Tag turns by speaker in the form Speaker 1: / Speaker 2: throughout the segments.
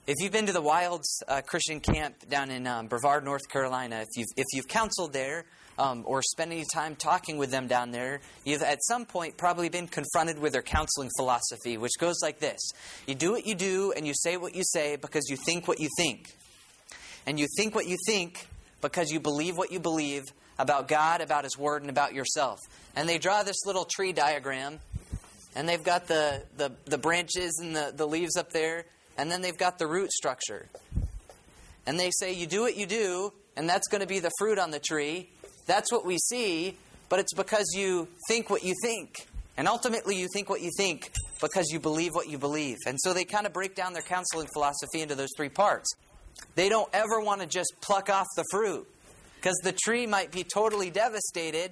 Speaker 1: If you've been to the Wilds Christian camp down in Brevard, North Carolina, if you've counseled there or spent any time talking with them down there, you've at some point probably been confronted with their counseling philosophy, which goes like this. You do what you do and you say what you say because you think what you think. And you think what you think because you believe what you believe about God, about His Word, and about yourself. And they draw this little tree diagram, and they've got the branches and the leaves up there, and then they've got the root structure. And they say, you do what you do, and that's going to be the fruit on the tree. That's what we see, but it's because you think what you think. And ultimately, you think what you think because you believe what you believe. And so they kind of break down their counseling philosophy into those three parts. They don't ever want to just pluck off the fruit, because the tree might be totally devastated.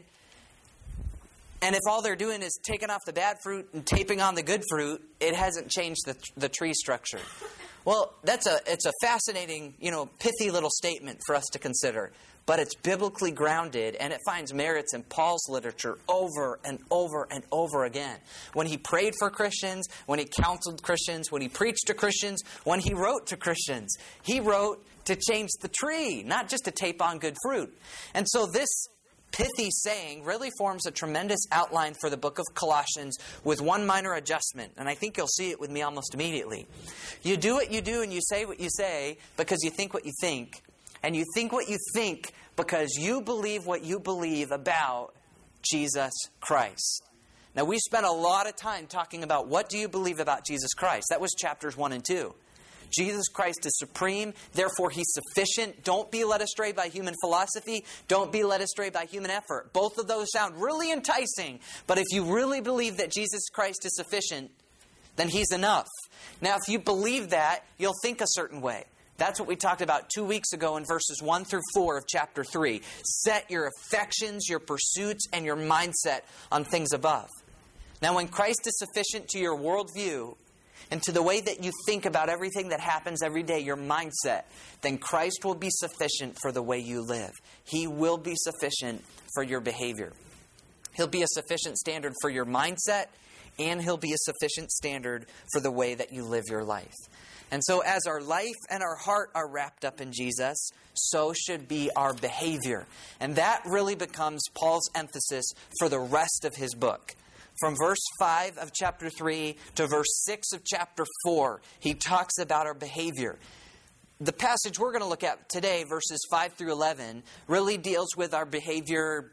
Speaker 1: And if all they're doing is taking off the bad fruit and taping on the good fruit, it hasn't changed the tree structure. Well, it's a fascinating, pithy little statement for us to consider. But it's biblically grounded, and it finds merits in Paul's literature over and over and over again. When he prayed for Christians, when he counseled Christians, when he preached to Christians, when he wrote to Christians, he wrote to change the tree, not just to tape on good fruit. And so this pithy saying really forms a tremendous outline for the book of Colossians with one minor adjustment. And I think you'll see it with me almost immediately. You do what you do and you say what you say because you think what you think. And you think what you think because you believe what you believe about Jesus Christ. Now, we spent a lot of time talking about what do you believe about Jesus Christ. That was chapters 1 and 2. Jesus Christ is supreme, therefore He's sufficient. Don't be led astray by human philosophy. Don't be led astray by human effort. Both of those sound really enticing, but if you really believe that Jesus Christ is sufficient, then He's enough. Now, if you believe that, you'll think a certain way. That's what we talked about 2 weeks ago in verses 1 through 4 of chapter 3. Set your affections, your pursuits, and your mindset on things above. Now, when Christ is sufficient to your worldview and to the way that you think about everything that happens every day, your mindset, then Christ will be sufficient for the way you live. He will be sufficient for your behavior. He'll be a sufficient standard for your mindset, and He'll be a sufficient standard for the way that you live your life. And so as our life and our heart are wrapped up in Jesus, so should be our behavior. And that really becomes Paul's emphasis for the rest of his book. From verse 5 of chapter 3 to verse 6 of chapter 4, he talks about our behavior. The passage we're going to look at today, verses 5 through 11, really deals with our behavior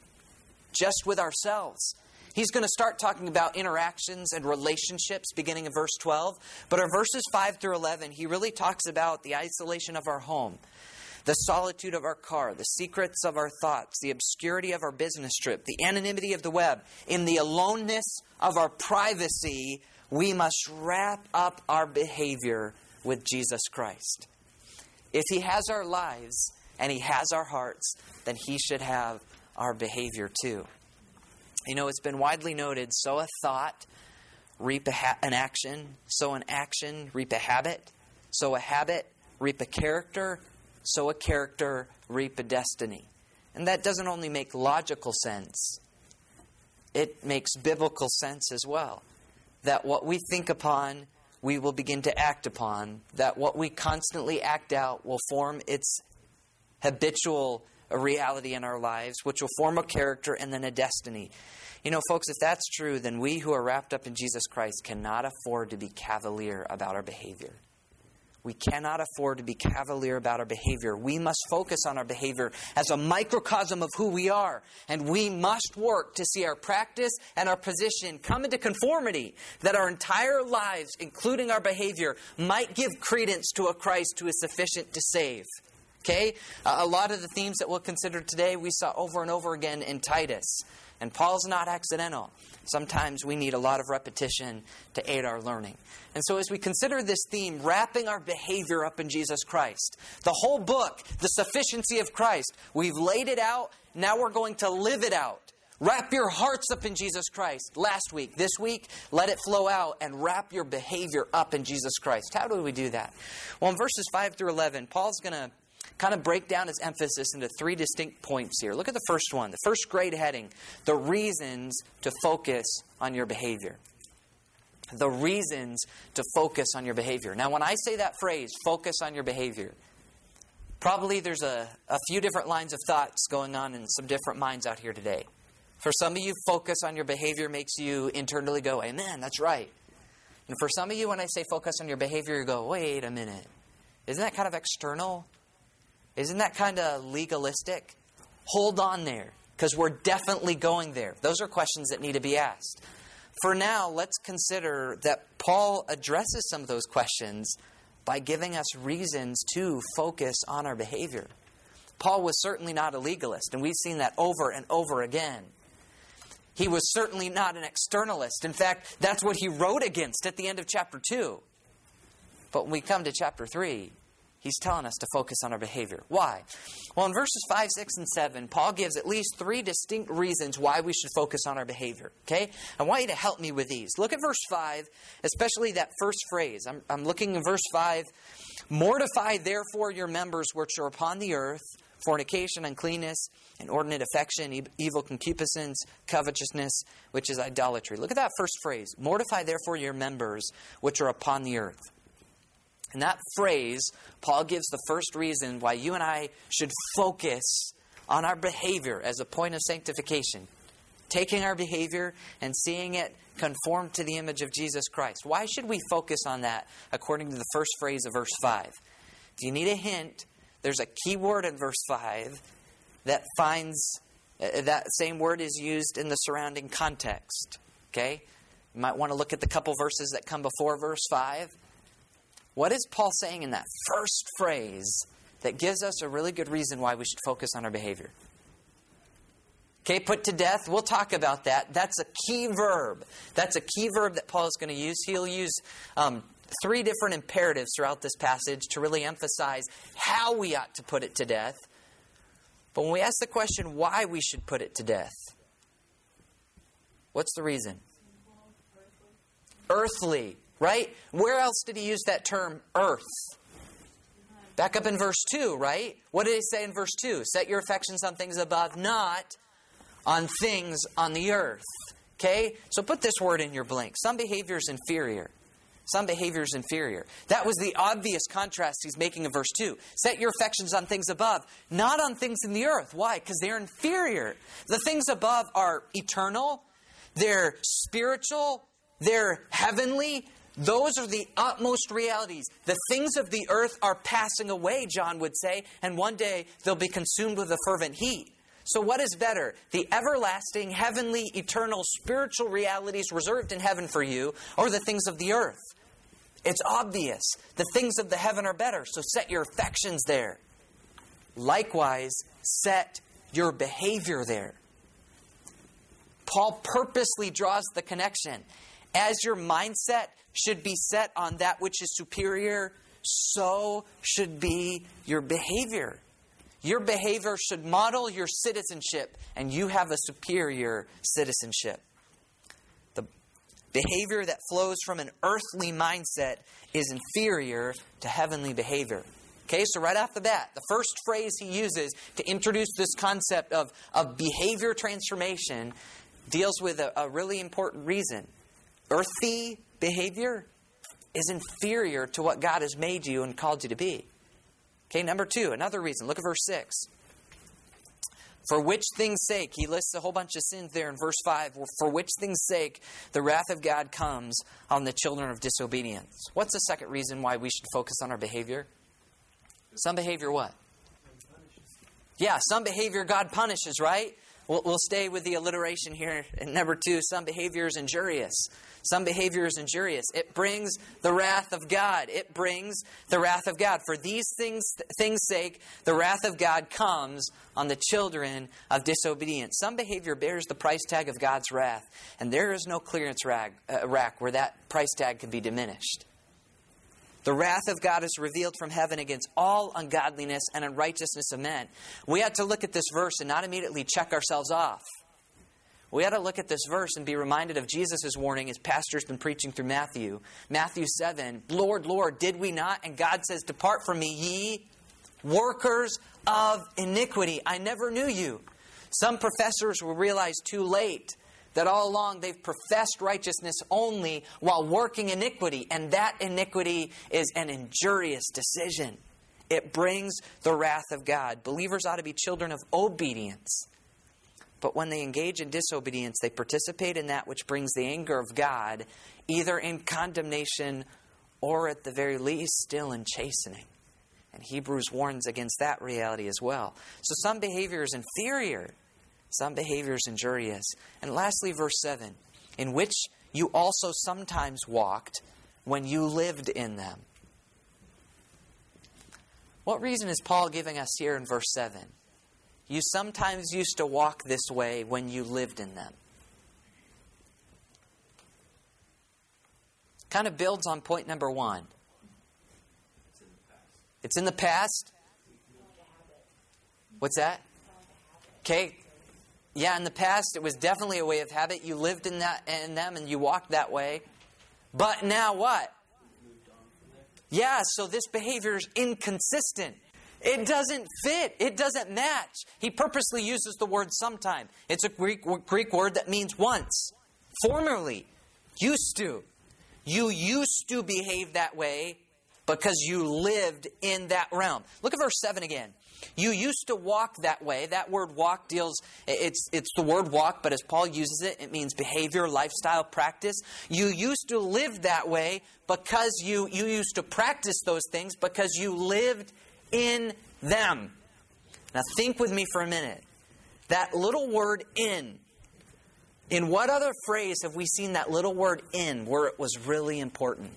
Speaker 1: just with ourselves. He's going to start talking about interactions and relationships beginning in verse 12. But in verses 5 through 11, he really talks about the isolation of our home, the solitude of our car, the secrets of our thoughts, the obscurity of our business trip, the anonymity of the web. In the aloneness of our privacy, we must wrap up our behavior with Jesus Christ. If He has our lives and He has our hearts, then He should have our behavior too. It's been widely noted, sow a thought, reap an action. Sow an action, reap a habit. Sow a habit, reap a character. Sow a character, reap a destiny. And that doesn't only make logical sense. It makes biblical sense as well. That what we think upon, we will begin to act upon. That what we constantly act out will form its habitual a reality in our lives, which will form a character and then a destiny. Folks, if that's true, then we who are wrapped up in Jesus Christ cannot afford to be cavalier about our behavior. We cannot afford to be cavalier about our behavior. We must focus on our behavior as a microcosm of who we are. And we must work to see our practice and our position come into conformity, that our entire lives, including our behavior, might give credence to a Christ who is sufficient to save. Okay? A lot of the themes that we'll consider today we saw over and over again in Titus. And Paul's not accidental. Sometimes we need a lot of repetition to aid our learning. And so as we consider this theme, wrapping our behavior up in Jesus Christ, the whole book, the sufficiency of Christ, we've laid it out, now we're going to live it out. Wrap your hearts up in Jesus Christ. Last week, this week, let it flow out and wrap your behavior up in Jesus Christ. How do we do that? Well, in verses 5 through 11, Paul's going to kind of break down his emphasis into three distinct points here. Look at the first one, the first grade heading, the reasons to focus on your behavior. the reasons to focus on your behavior. Now, when I say that phrase, focus on your behavior, probably there's a few different lines of thoughts going on in some different minds out here today. For some of you, focus on your behavior makes you internally go, amen, that's right. And for some of you, when I say focus on your behavior, you go, wait a minute. Isn't that kind of external? Isn't that kind of legalistic? Hold on there, because we're definitely going there. Those are questions that need to be asked. For now, let's consider that Paul addresses some of those questions by giving us reasons to focus on our behavior. Paul was certainly not a legalist, and we've seen that over and over again. He was certainly not an externalist. In fact, that's what he wrote against at the end of chapter 2. But when we come to chapter 3, he's telling us to focus on our behavior. Why? Well, in verses 5, 6, and 7, Paul gives at least 3 distinct reasons why we should focus on our behavior. Okay? I want you to help me with these. Look at verse 5, especially that first phrase. I'm looking in verse 5. Mortify therefore your members which are upon the earth, fornication, uncleanness, inordinate affection, evil concupiscence, covetousness, which is idolatry. Look at that first phrase. Mortify therefore your members which are upon the earth. In that phrase, Paul gives the first reason why you and I should focus on our behavior as a point of sanctification. Taking our behavior and seeing it conform to the image of Jesus Christ. Why should we focus on that according to the first phrase of verse 5? Do you need a hint? There's a key word in verse 5 that finds, that same word is used in the surrounding context. Okay? You might want to look at the couple verses that come before verse 5. What is Paul saying in that first phrase that gives us a really good reason why we should focus on our behavior? Okay, put to death. We'll talk about that. That's a key verb. That's a key verb that Paul is going to use. He'll use 3 different imperatives throughout this passage to really emphasize how we ought to put it to death. But when we ask the question why we should put it to death, what's the reason? Earthly, right? Where else did he use that term, earth? Back up in verse 2, right? What did he say in verse 2? Set your affections on things above, not on things on the earth. Okay? So put this word in your blank. Some behavior is inferior. Some behavior is inferior. That was the obvious contrast he's making in verse 2. Set your affections on things above, not on things in the earth. Why? Because they're inferior. The things above are eternal. They're spiritual. They're heavenly. Those are the utmost realities. The things of the earth are passing away, John would say, and one day they'll be consumed with a fervent heat. So what is better? The everlasting, heavenly, eternal, spiritual realities reserved in heaven for you, or the things of the earth? It's obvious. The things of the heaven are better, so set your affections there. Likewise, set your behavior there. Paul purposely draws the connection. As your mindset should be set on that which is superior, so should be your behavior. Your behavior should model your citizenship, and you have a superior citizenship. The behavior that flows from an earthly mindset is inferior to heavenly behavior. Okay, so right off the bat, the first phrase he uses to introduce this concept of behavior transformation deals with a really important reason. Earthly behavior is inferior to what God has made you and called you to be. Okay, number 2, another reason. Look at verse 6. For which things' sake, he lists a whole bunch of sins there in verse 5. For which things' sake the wrath of God comes on the children of disobedience. What's the second reason why we should focus on our behavior? Some behavior what? Yeah, some behavior God punishes, right? We'll stay with the alliteration here. And number 2, some behavior is injurious. Some behavior is injurious. It brings the wrath of God. It brings the wrath of God. For these things' sake, the wrath of God comes on the children of disobedience. Some behavior bears the price tag of God's wrath. And there is no clearance rack where that price tag can be diminished. The wrath of God is revealed from heaven against all ungodliness and unrighteousness of men. We have to look at this verse and not immediately check ourselves off. We ought to look at this verse and be reminded of Jesus' warning as Pastor's been preaching through Matthew. Matthew 7, Lord, Lord, did we not? And God says, depart from me, ye workers of iniquity. I never knew you. Some professors will realize too late that all along they've professed righteousness only while working iniquity. And that iniquity is an injurious decision. It brings the wrath of God. Believers ought to be children of obedience. But when they engage in disobedience, they participate in that which brings the anger of God, either in condemnation or at the very least still in chastening. And Hebrews warns against that reality as well. So some behavior is inferior. Some behavior is injurious. And lastly, verse 7, in which you also sometimes walked when you lived in them. What reason is Paul giving us here in verse 7? You sometimes used to walk this way when you lived in them. Kind of builds on point number 1. It's in the past. What's that? Okay. Yeah, in the past it was definitely a way of habit. You lived in them and you walked that way. But now what? Yeah, so this behavior is inconsistent. It doesn't fit. It doesn't match. He purposely uses the word sometime. It's a Greek word that means once. Formerly. Used to. You used to behave that way because you lived in that realm. Look at verse 7 again. You used to walk that way. That word walk it's the word walk, but as Paul uses it, it means behavior, lifestyle, practice. You used to live that way because you used to practice those things because you lived in them. Now think with me for a minute. That little word in what other phrase have we seen that little word in where it was really important?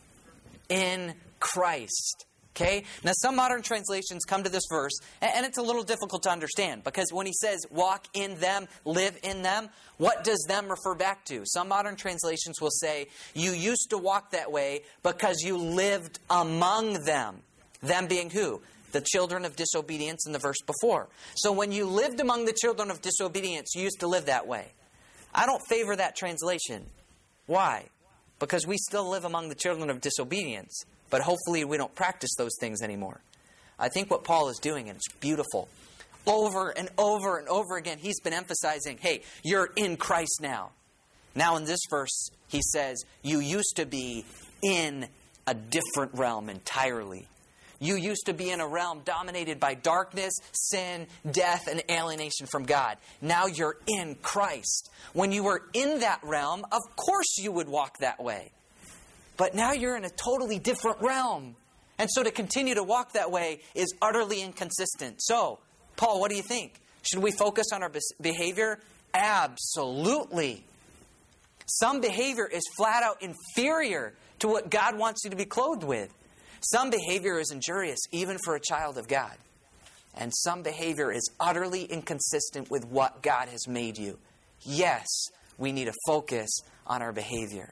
Speaker 1: In Christ. Okay? Now some modern translations come to this verse and it's a little difficult to understand because when he says walk in them, live in them, what does them refer back to? Some modern translations will say you used to walk that way because you lived among them. Them being who? The children of disobedience in the verse before. So when you lived among the children of disobedience, you used to live that way. I don't favor that translation. Why? Because we still live among the children of disobedience. But hopefully we don't practice those things anymore. I think what Paul is doing, and it's beautiful, over and over and over again, he's been emphasizing, hey, you're in Christ now. Now in this verse, he says, you used to be in a different realm entirely. You used to be in a realm dominated by darkness, sin, death, and alienation from God. Now you're in Christ. When you were in that realm, of course you would walk that way. But now you're in a totally different realm. And so to continue to walk that way is utterly inconsistent. So, Paul, what do you think? Should we focus on our behavior? Absolutely. Some behavior is flat out inferior to what God wants you to be clothed with. Some behavior is injurious, even for a child of God. And some behavior is utterly inconsistent with what God has made you. Yes, we need to focus on our behavior.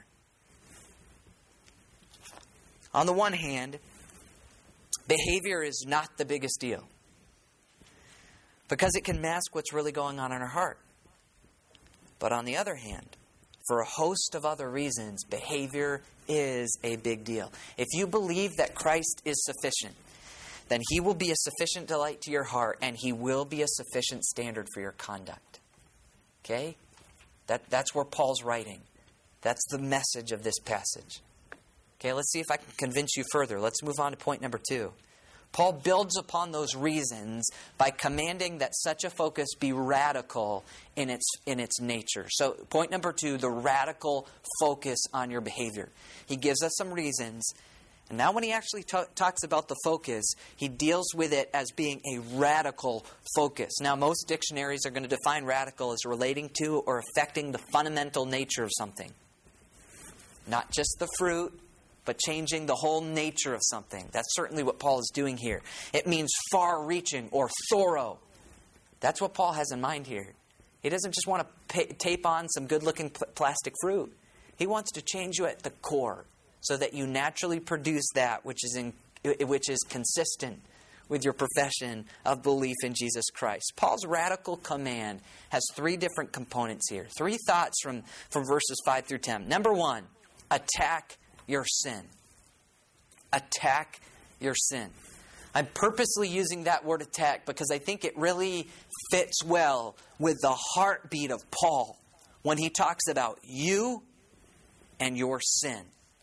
Speaker 1: On the one hand, behavior is not the biggest deal because it can mask what's really going on in our heart. But on the other hand, for a host of other reasons, behavior is a big deal. If you believe that Christ is sufficient, then He will be a sufficient delight to your heart and He will be a sufficient standard for your conduct. Okay? That's where Paul's writing. That's the message of this passage. Okay, let's see if I can convince you further. Let's move on to point number 2. Paul builds upon those reasons by commanding that such a focus be radical in its nature. So point number 2, the radical focus on your behavior. He gives us some reasons. And now when he actually talks about the focus, he deals with it as being a radical focus. Now most dictionaries are going to define radical as relating to or affecting the fundamental nature of something. Not just the fruit, but changing the whole nature of something. That's certainly what Paul is doing here. It means far-reaching or thorough. That's what Paul has in mind here. He doesn't just want to tape on some good-looking plastic fruit. He wants to change you at the core so that you naturally produce that which is consistent with your profession of belief in Jesus Christ. Paul's radical command has 3 different components here. 3 thoughts from verses 5 through 10. Number 1, attack your sin. Attack your sin. I'm purposely using that word attack because I think it really fits well with the heartbeat of Paul when he talks about you and your sin.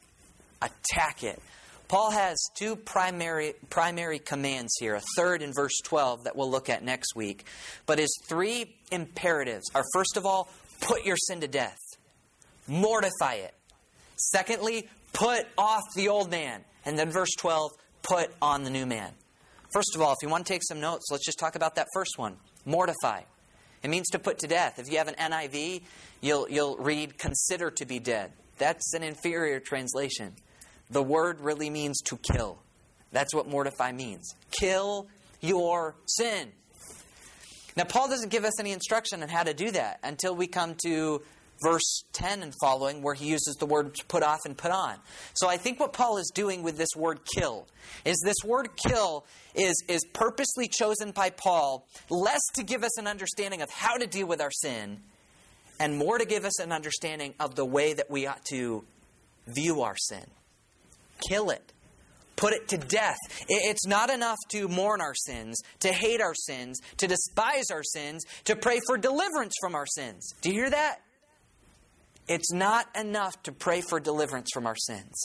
Speaker 1: Attack it. Paul has two primary commands here, a third in verse 12 that we'll look at next week. But his three imperatives are, first of all, put your sin to death. Mortify it. Secondly, put off the old man. And then verse 12, put on the new man. First of all, if you want to take some notes, let's just talk about that first one. Mortify. It means to put to death. If you have an NIV, you'll read consider to be dead. That's an inferior translation. The word really means to kill. That's what mortify means. Kill your sin. Now, Paul doesn't give us any instruction on how to do that until we come to verse 10 and following, where he uses the word put off and put on. So I think what Paul is doing with this word kill is this word kill is purposely chosen by Paul less to give us an understanding of how to deal with our sin and more to give us an understanding of the way that we ought to view our sin. Kill it. Put it to death. It's not enough to mourn our sins, to hate our sins, to despise our sins, to pray for deliverance from our sins. Do you hear that? It's not enough to pray for deliverance from our sins.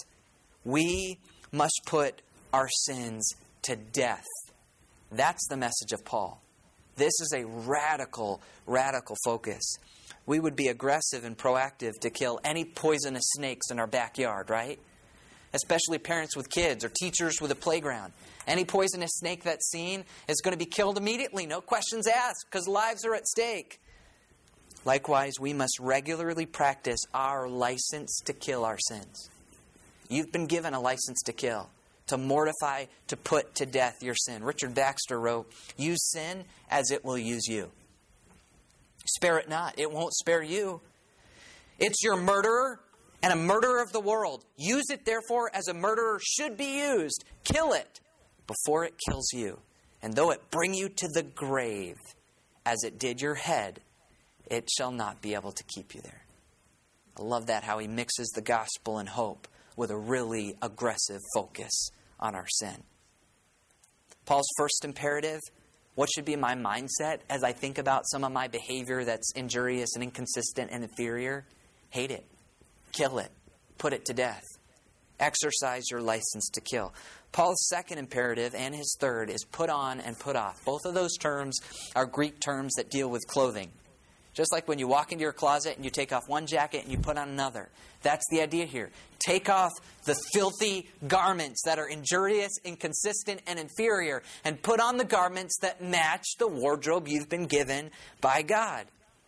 Speaker 1: We must put our sins to death. That's the message of Paul. This is a radical, radical focus. We would be aggressive and proactive to kill any poisonous snakes in our backyard, right? Especially parents with kids or teachers with a playground. Any poisonous snake that's seen is going to be killed immediately. No questions asked, because lives are at stake. Likewise, we must regularly practice our license to kill our sins. You've been given a license to kill, to mortify, to put to death your sin. Richard Baxter wrote, use sin as it will use you. Spare it not. It won't spare you. It's your murderer and a murderer of the world. Use it, therefore, as a murderer should be used. Kill it before it kills you. And though it bring you to the grave, as it did your head, it shall not be able to keep you there. I love that, how he mixes the gospel and hope with a really aggressive focus on our sin. Paul's first imperative, what should be my mindset as I think about some of my behavior that's injurious and inconsistent and inferior? Hate it. Kill it. Put it to death. Exercise your license to kill. Paul's second imperative and his third is put on and put off. Both of those terms are Greek terms that deal with clothing. Just like when you walk into your closet and you take off one jacket and you put on another. That's the idea here. Take off the filthy garments that are injurious, inconsistent, and inferior, and put on the garments that match the wardrobe you've been given by God.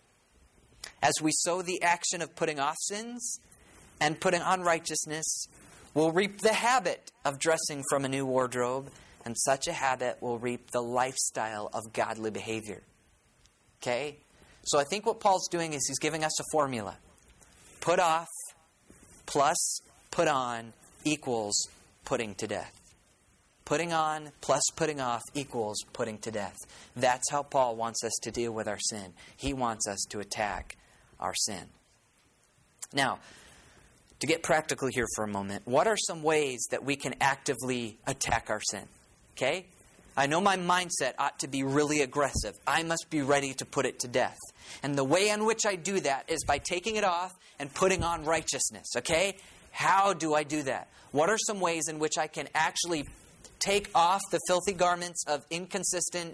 Speaker 1: As we sow the action of putting off sins and putting on righteousness, we'll reap the habit of dressing from a new wardrobe, and such a habit will reap the lifestyle of godly behavior. Okay? So I think what Paul's doing is he's giving us a formula. Put off plus put on equals putting to death. Putting on plus putting off equals putting to death. That's how Paul wants us to deal with our sin. He wants us to attack our sin. Now, to get practical here for a moment, what are some ways that we can actively attack our sin? Okay? I know my mindset ought to be really aggressive. I must be ready to put it to death. And the way in which I do that is by taking it off and putting on righteousness. Okay? How do I do that? What are some ways in which I can actually take off the filthy garments of inconsistent,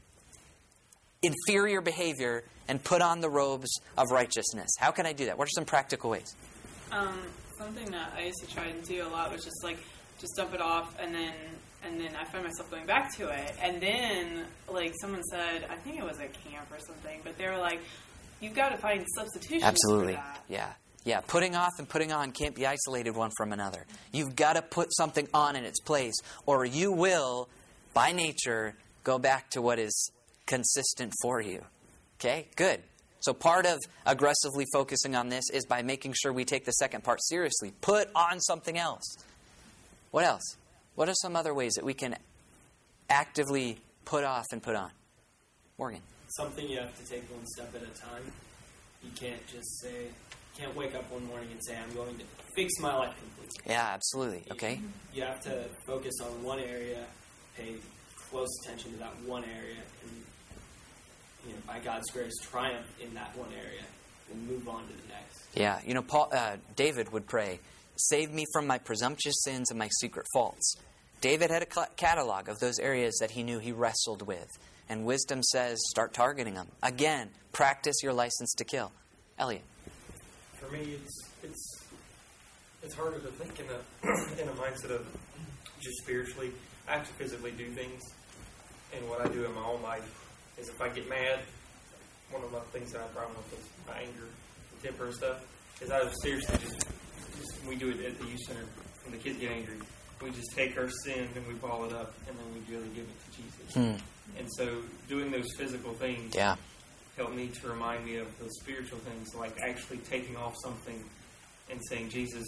Speaker 1: inferior behavior and put on the robes of righteousness? How can I do that? What are some practical ways?
Speaker 2: Something that I used to try and do a lot was just dump it off and then I find myself going back to it. And then, someone said, I think it was at camp or something, but they were like, you've got to find substitutions.
Speaker 1: Absolutely.
Speaker 2: For that.
Speaker 1: Yeah. Putting off and putting on can't be isolated one from another. You've got to put something on in its place, or you will, by nature, go back to what is consistent for you. Okay? Good. So part of aggressively focusing on this is by making sure we take the second part seriously. Put on something else. What else? What are some other ways that we can actively put off and put on? Morgan.
Speaker 3: Something you have to take one step at a time. You can't just can't wake up one morning and say, I'm going to fix my life completely.
Speaker 1: Yeah, absolutely. Okay.
Speaker 3: You have to focus on one area, pay close attention to that one area, and by God's grace, triumph in that one area. we'll move on to the next.
Speaker 1: Yeah, David would pray, "Save me from my presumptuous sins and my secret faults." David had a catalog of those areas that he knew he wrestled with. And wisdom says, start targeting them. Again, practice your license to kill. Elliot.
Speaker 4: For me, it's harder to think in a mindset of just spiritually. I have to physically do things. And what I do in my own life is if I get mad, one of my things that I have problem with is my anger, and temper and stuff, is I seriously just we do it at the youth center when the kids get angry. We just take our sin and we ball it up and then we really give it to Jesus. And so doing those physical things help me to remind me of those spiritual things, like actually taking off something and saying, Jesus,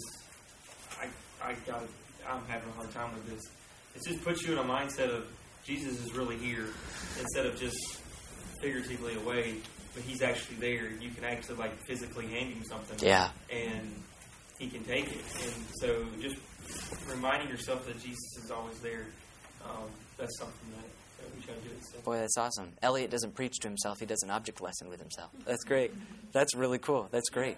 Speaker 4: I'm having a hard time with this. It just puts you in a mindset of Jesus is really here instead of just figuratively away, but he's actually there. You can actually like physically hand him something and he can take it. And so just reminding yourself that Jesus is always there, that's something that we try to do. So.
Speaker 1: Boy, that's awesome. Elliot doesn't preach to himself. He does an object lesson with himself. That's great. That's really cool. That's great.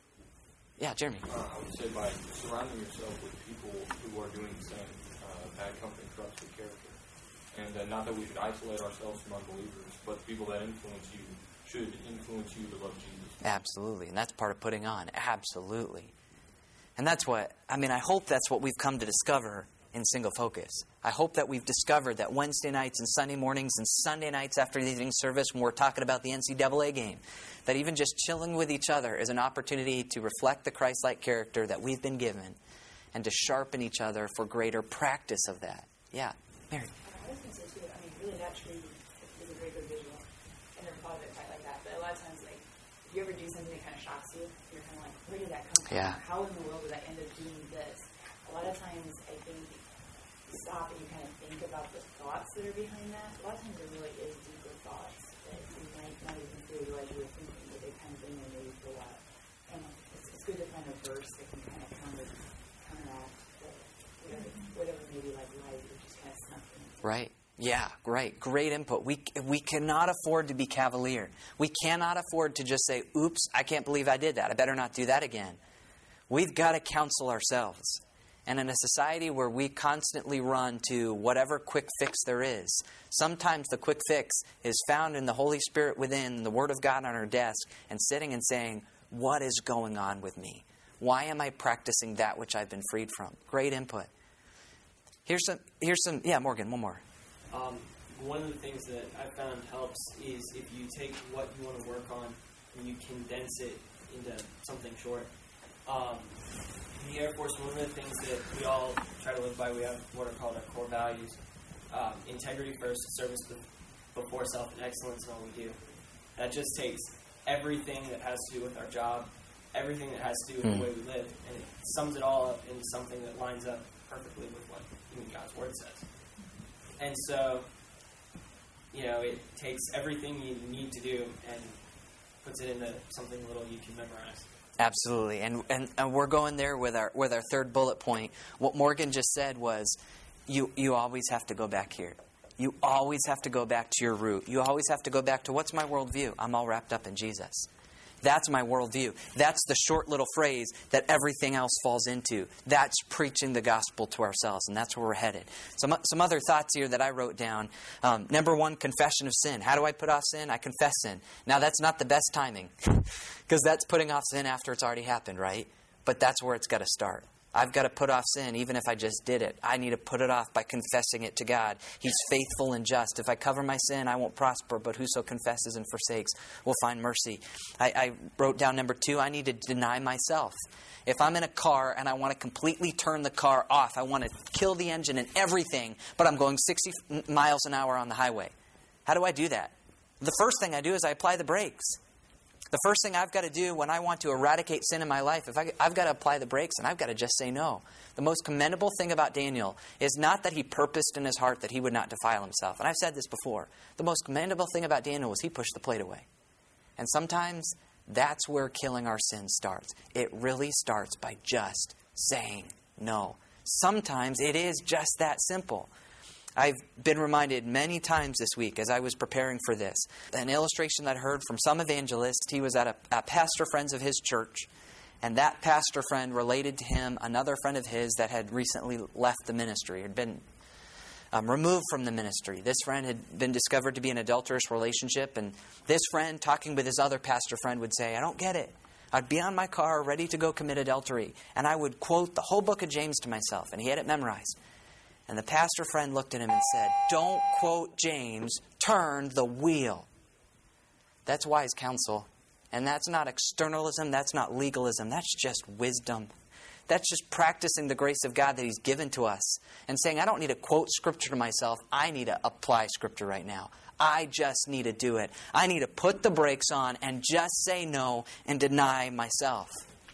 Speaker 1: Yeah, Jeremy.
Speaker 5: I would say by surrounding yourself with people who are doing the same. Bad company corrupts good character. And not that we should isolate ourselves from unbelievers, but people that influence you should influence you to love Jesus.
Speaker 1: Absolutely. And that's part of putting on. Absolutely. And that's what, I hope that's what we've come to discover in Single Focus. I hope that we've discovered that Wednesday nights and Sunday mornings and Sunday nights after the evening service when we're talking about the NCAA game, that even just chilling with each other is an opportunity to reflect the Christ-like character that we've been given and to sharpen each other for greater practice of that. Yeah, Mary.
Speaker 6: I was going to say, too, really that tree is a very good visual. I never thought of it quite like that. But a lot of times, like, if you ever do something that kind of shocks you, you're kind of like, where did that come from?
Speaker 1: Yeah.
Speaker 6: How in the world did I end up doing this? A lot of times, I think, you stop and you kind of think about the thoughts that are behind that. A lot of times there really is deeper thoughts that you might not even realize you were thinking, but they kind of been there maybe for a while. And it's good to find a verse that can kind of counteract whatever maybe like life or just kind of snuck in.
Speaker 1: Right. Yeah, right. Great input. We cannot afford to be cavalier. We cannot afford to just say, oops, I can't believe I did that. I better not do that again. We've got to counsel ourselves. And in a society where we constantly run to whatever quick fix there is, sometimes the quick fix is found in the Holy Spirit within, the Word of God on our desk, and sitting and saying, what is going on with me? Why am I practicing that which I've been freed from? Great input. Here's some. Yeah, Morgan, one more.
Speaker 3: One of the things that I found helps is if you take what you want to work on and you condense it into something short. In the Air Force, one of the things that we all try to live by, we have what are called our core values. Integrity first, service before self, and excellence in all we do. That just takes everything that has to do with our job, everything that has to do with the way we live, and it sums it all up into something that lines up perfectly with what God's Word says. And so, it takes everything you need to do and puts it into something little you can memorize.
Speaker 1: Absolutely, and we're going there with our third bullet point. What Morgan just said was, you always have to go back here. You always have to go back to your root. You always have to go back to, what's my worldview? I'm all wrapped up in Jesus. That's my worldview. That's the short little phrase that everything else falls into. That's preaching the gospel to ourselves, and that's where we're headed. Some other thoughts here that I wrote down. Number one, confession of sin. How do I put off sin? I confess sin. Now, that's not the best timing, because that's putting off sin after it's already happened, right? But that's where it's got to start. I've got to put off sin even if I just did it. I need to put it off by confessing it to God. He's faithful and just. If I cover my sin, I won't prosper, but whoso confesses and forsakes will find mercy. I wrote down number two, I need to deny myself. If I'm in a car and I want to completely turn the car off, I want to kill the engine and everything, but I'm going 60 miles an hour on the highway. How do I do that? The first thing I do is I apply the brakes. The first thing I've got to do when I want to eradicate sin in my life, I've got to apply the brakes and I've got to just say no. The most commendable thing about Daniel is not that he purposed in his heart that he would not defile himself. And I've said this before. The most commendable thing about Daniel was he pushed the plate away. And sometimes that's where killing our sin starts. It really starts by just saying no. Sometimes it is just that simple. I've been reminded many times this week as I was preparing for this, an illustration that I heard from some evangelist. He was at a pastor friends of his church, and that pastor friend related to him another friend of his that had recently left the ministry, had been removed from the ministry. This friend had been discovered to be in an adulterous relationship, and this friend, talking with his other pastor friend, would say, I don't get it. I'd be on my car ready to go commit adultery, and I would quote the whole book of James to myself, and he had it memorized. And the pastor friend looked at him and said, don't quote James, turn the wheel. That's wise counsel. And that's not externalism, that's not legalism, that's just wisdom. That's just practicing the grace of God that He's given to us. And saying, I don't need to quote Scripture to myself, I need to apply Scripture right now. I just need to do it. I need to put the brakes on and just say no and deny myself.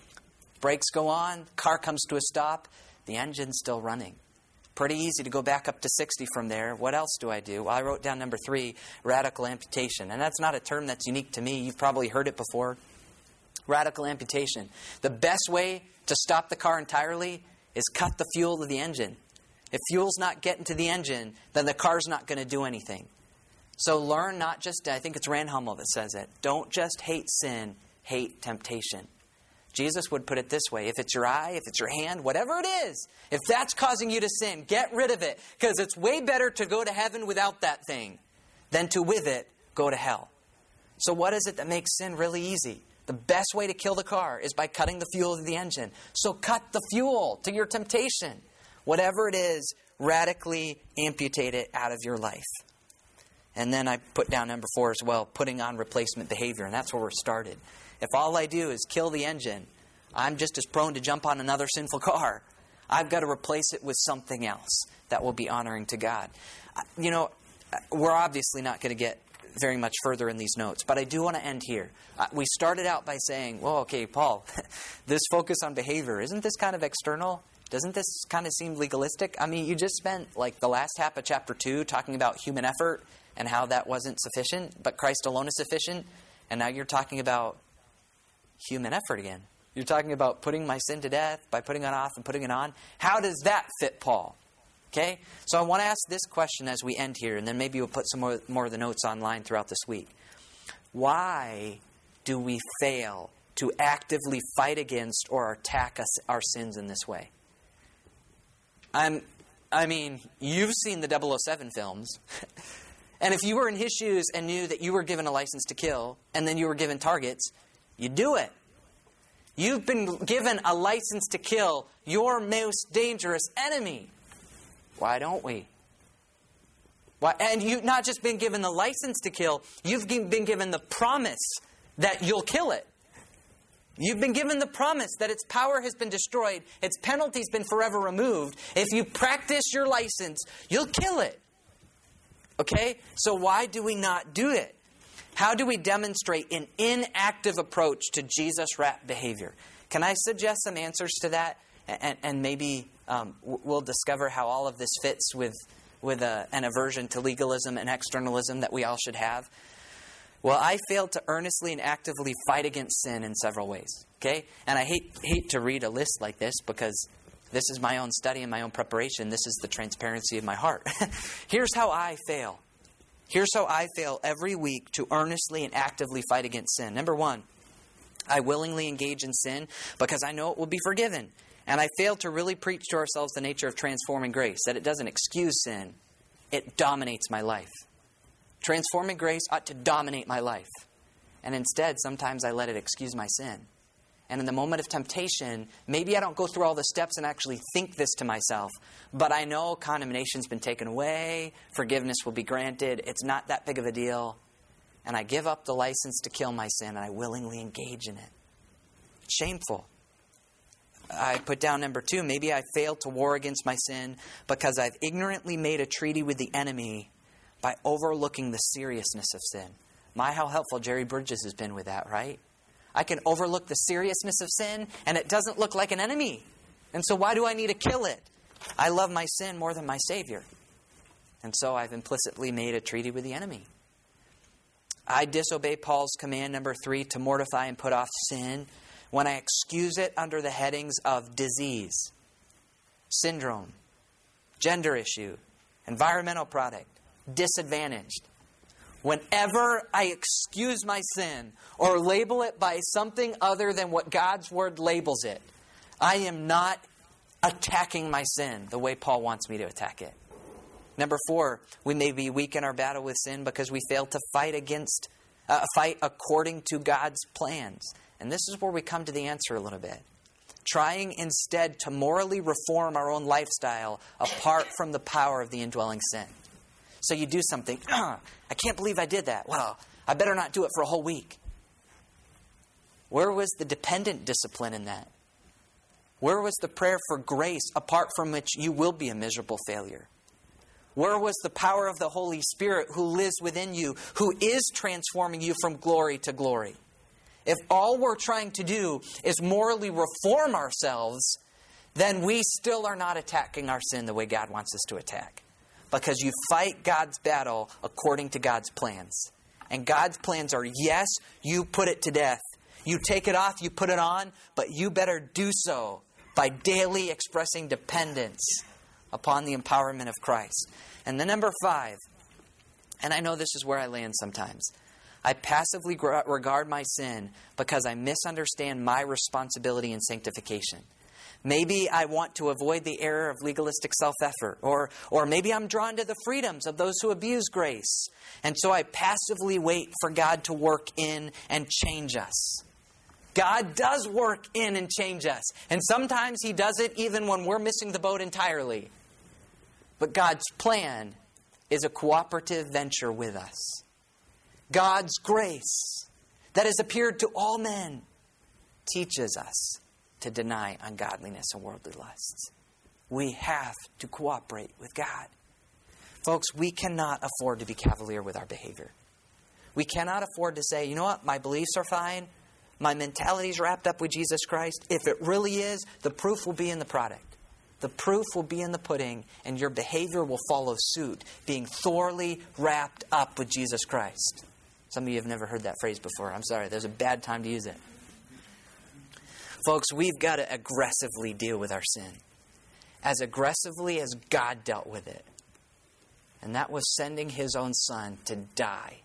Speaker 1: Brakes go on, car comes to a stop, the engine's still running. Pretty easy to go back up to 60 from there. What else do I do? Well, I wrote down number 3, radical amputation. And that's not a term that's unique to me. You've probably heard it before. Radical amputation. The best way to stop the car entirely is cut the fuel to the engine. If fuel's not getting to the engine, then the car's not going to do anything. So learn not just, I think it's Rand Hummel that says it, don't just hate sin, hate temptation. Jesus would put it this way, if it's your eye, if it's your hand, whatever it is, if that's causing you to sin, get rid of it. Because it's way better to go to heaven without that thing than to with it go to hell. So what is it that makes sin really easy? The best way to kill the car is by cutting the fuel to the engine. So cut the fuel to your temptation. Whatever it is, radically amputate it out of your life. And then I put down number 4 as well, putting on replacement behavior. And that's where we're started. If all I do is kill the engine, I'm just as prone to jump on another sinful car. I've got to replace it with something else that will be honoring to God. You know, we're obviously not going to get very much further in these notes, but I do want to end here. We started out by saying, well, okay, Paul, this focus on behavior, isn't this kind of external? Doesn't this kind of seem legalistic? I mean, you just spent like the last half of chapter 2 talking about human effort and how that wasn't sufficient, but Christ alone is sufficient. And now you're talking about human effort again. You're talking about putting my sin to death by putting it off and putting it on. How does that fit Paul? Okay? So I want to ask this question as we end here, and then maybe we'll put some more of the notes online throughout this week. Why do we fail to actively fight against or attack our sins in this way? I mean, you've seen the 007 films. And if you were in his shoes and knew that you were given a license to kill, and then you were given targets, you do it. You've been given a license to kill your most dangerous enemy. Why don't we? Why? And you've not just been given the license to kill, you've been given the promise that you'll kill it. You've been given the promise that its power has been destroyed, its penalty's been forever removed. If you practice your license, you'll kill it. Okay? So why do we not do it? How do we demonstrate an inactive approach to Jesus-wrapped behavior? Can I suggest some answers to that? And maybe we'll discover how all of this fits with an aversion to legalism and externalism that we all should have. Well, I failed to earnestly and actively fight against sin in several ways. Okay? And I hate to read a list like this because this is my own study and my own preparation. This is the transparency of my heart. Here's how I fail. Here's how I fail every week to earnestly and actively fight against sin. Number 1, I willingly engage in sin because I know it will be forgiven. And I fail to really preach to ourselves the nature of transforming grace, that it doesn't excuse sin, it dominates my life. Transforming grace ought to dominate my life. And instead, sometimes I let it excuse my sin. And in the moment of temptation, maybe I don't go through all the steps and actually think this to myself, but I know condemnation's been taken away, forgiveness will be granted, it's not that big of a deal, and I give up the license to kill my sin, and I willingly engage in it. It's shameful. I put down number 2, maybe I failed to war against my sin because I've ignorantly made a treaty with the enemy by overlooking the seriousness of sin. My, how helpful Jerry Bridges has been with that, right? I can overlook the seriousness of sin, and it doesn't look like an enemy. And so why do I need to kill it? I love my sin more than my Savior. And so I've implicitly made a treaty with the enemy. I disobey Paul's command, number 3, to mortify and put off sin when I excuse it under the headings of disease, syndrome, gender issue, Environmental product. Disadvantaged. Whenever I excuse my sin or label it by something other than what God's Word labels it, I am not attacking my sin the way Paul wants me to attack it. Number 4, we may be weak in our battle with sin because we fail to fight according to God's plans. And this is where we come to the answer a little bit. Trying instead to morally reform our own lifestyle apart from the power of the indwelling sin. So you do something, I can't believe I did that. Well, I better not do it for a whole week. Where was the dependent discipline in that? Where was the prayer for grace apart from which you will be a miserable failure? Where was the power of the Holy Spirit who lives within you, who is transforming you from glory to glory? If all we're trying to do is morally reform ourselves, then we still are not attacking our sin the way God wants us to attack. Because you fight God's battle according to God's plans. And God's plans are, yes, you put it to death. You take it off, you put it on, but you better do so by daily expressing dependence upon the empowerment of Christ. And then number 5, and I know this is where I land sometimes, I passively regard my sin because I misunderstand my responsibility in sanctification. Maybe I want to avoid the error of legalistic self-effort, or maybe I'm drawn to the freedoms of those who abuse grace. And so I passively wait for God to work in and change us. God does work in and change us. And sometimes He does it even when we're missing the boat entirely. But God's plan is a cooperative venture with us. God's grace that has appeared to all men teaches us to deny ungodliness and worldly lusts. We have to cooperate with God. Folks, we cannot afford to be cavalier with our behavior. We cannot afford to say, you know what, my beliefs are fine. My mentality is wrapped up with Jesus Christ. If it really is, the proof will be in the product. The proof will be in the pudding, and your behavior will follow suit, being thoroughly wrapped up with Jesus Christ. Some of you have never heard that phrase before. I'm sorry, there's a bad time to use it. Folks, we've got to aggressively deal with our sin. As aggressively as God dealt with it. And that was sending His own Son to die.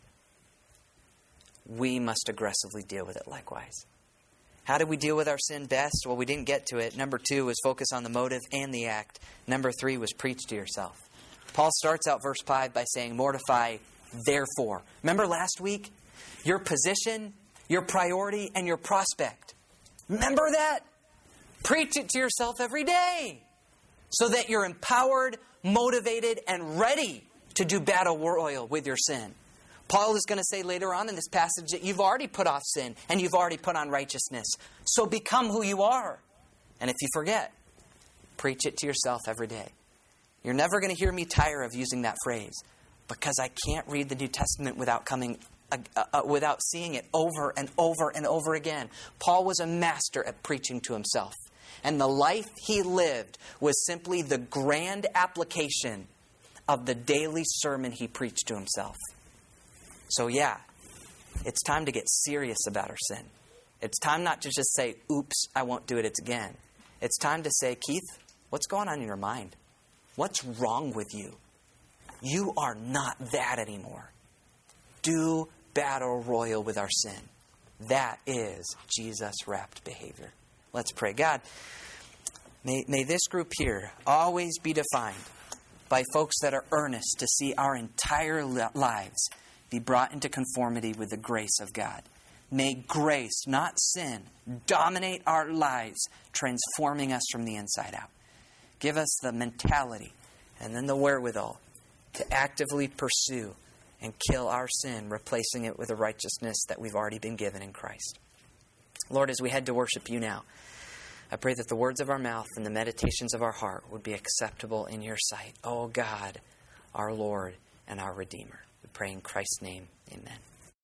Speaker 1: We must aggressively deal with it likewise. How do we deal with our sin best? Well, we didn't get to it. Number 2 was focus on the motive and the act. Number 3 was preach to yourself. Paul starts out verse 5 by saying, mortify, therefore. Remember last week? Your position, your priority, and your prospect. Remember that? Preach it to yourself every day so that you're empowered, motivated, and ready to do battle royal with your sin. Paul is going to say later on in this passage that you've already put off sin and you've already put on righteousness. So become who you are. And if you forget, preach it to yourself every day. You're never going to hear me tire of using that phrase because I can't read the New Testament without seeing it over and over and over again. Paul was a master at preaching to himself. And the life he lived was simply the grand application of the daily sermon he preached to himself. So yeah, it's time to get serious about our sin. It's time not to just say, oops, I won't do it again. It's time to say, Keith, what's going on in your mind? What's wrong with you? You are not that anymore. Do battle royal with our sin. That is Jesus-wrapped behavior. Let's pray. God, may this group here always be defined by folks that are earnest to see our entire lives be brought into conformity with the grace of God. May grace, not sin, dominate our lives, transforming us from the inside out. Give us the mentality and then the wherewithal to actively pursue and kill our sin, replacing it with a righteousness that we've already been given in Christ. Lord, as we head to worship you now, I pray that the words of our mouth and the meditations of our heart would be acceptable in your sight. Oh God, our Lord and our Redeemer. We pray in Christ's name. Amen.